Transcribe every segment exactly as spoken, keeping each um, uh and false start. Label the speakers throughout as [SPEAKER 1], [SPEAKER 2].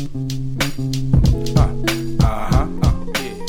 [SPEAKER 1] Uh, uh-huh, uh,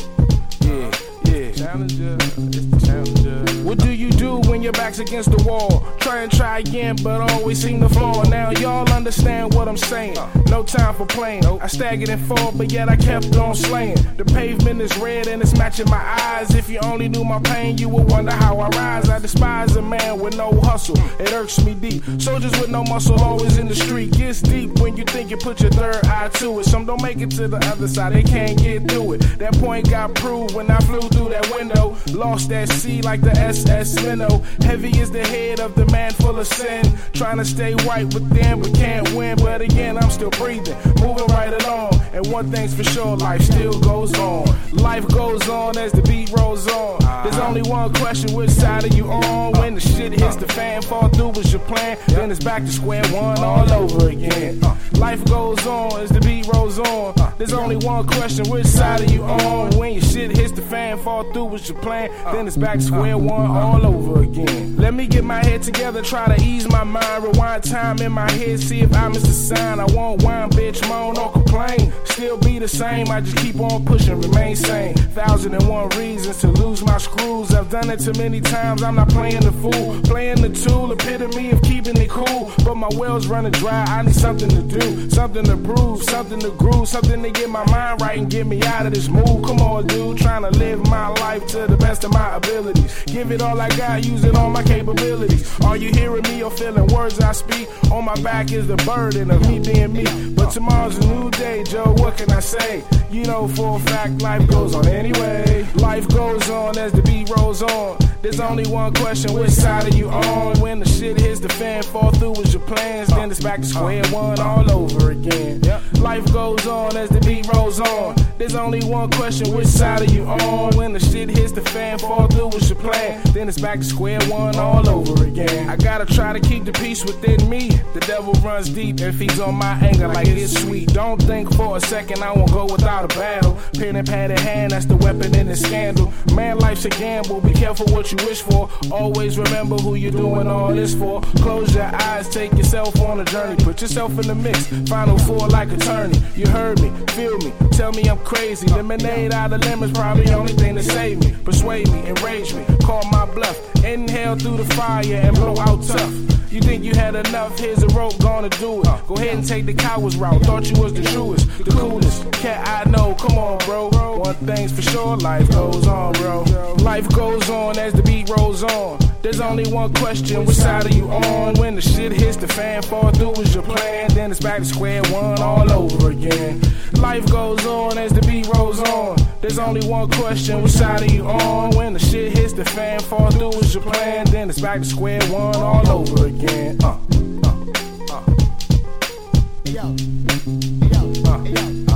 [SPEAKER 1] yeah, yeah, yeah. Challenger, it's the challenger. What do you do when your back's against the wall? Try and try again, but always seem to fall. Now y'all understand what I'm saying. No time for playing. I staggered and fall, but yet I kept on slaying. The pavement is red and it's matching my eyes. If you only knew my pain, you would wonder how I rise. I despise a man with no hustle. It irks me deep. Soldiers with no muscle always in the street. Gets deep when you think you put your third eye to it. Some don't make it to the other side, they can't get through it. That point got proved when I flew through that window. Lost that sea like the S S Minnow. Heavy is the head of the man full of sin. Trying to stay white with them but can't win. But again, I'm still breathing, moving right along. And one thing's for sure, life still goes on. Life goes on as the beat rolls on. There's only one question, which side are you on? When the shit hits the fan, fall through was your plan, then it's back to square one all over again. Life goes on as the beat rolls on. There's only one question, which side are you on? When your shit hits the fan, fall through was your plan, then it's back to square one all over again. Let me get my head together, try to ease my mind. Rewind time in my head, see if I miss a sign. I won't whine, bitch, moan or complain. Still be the same, I just keep on pushing, remain sane. Thousand and one reasons to lose my screws. I've done it too many times, I'm not playing the fool. Playing the tool, epitome of keeping it cool. But my well's running dry, I need something to do. Something to prove, something to groove. Something to get my mind right and get me out of this mood. Come on, dude, trying to live my life to the best of my abilities. Give it all I got, use it all my capabilities. Are you hearing me or feeling words I speak? On my back is the burden of me being me. But tomorrow's a new day, Joe, what can I say? You know for a fact life goes on anyway. Life goes on as the beat rolls on. There's only one question, which side are you on? When the shit hits the fan, fall through with your plans, then it's back to square one all over again. Life goes on as the beat rolls on. There's only one question, which side are you on? When the shit hits the fan, fall through with your plan, then it's back to square one all over again. I gotta try to keep the peace within me. The devil runs deep and feeds on my anger like it's sweet. Don't think for a second I won't go without a battle. Pen and pad in hand, that's the weapon in the scandal. Man, life's a gamble, be careful what you wish for. Always remember who you're doing all this for. Close your eyes, take yourself on a journey. Put yourself in the mix, final four like attorney. You heard me, feel me, tell me I'm crazy. Lemonade out of lemons, probably the only thing to save me. Persuade me, enrage me, call my bluff. Inhale through the fire and blow out tough. You think you had enough, here's a rope, gonna do it. Go ahead and take the coward's route, thought you was the truest, the coolest cat I know, come on bro. One thing's for sure, life goes on bro. Life goes on as the beat rolls on. There's only one question, which side are you on? When the shit hits the fan, fall through was your plan, then it's back to square one all over again. Life goes on as the beat rolls on. There's only one question, which side are you on? When the shit hits the fan, fall through was your plan, then it's back to square one all over again. Uh, uh, uh. Yo, yo, yo, yo.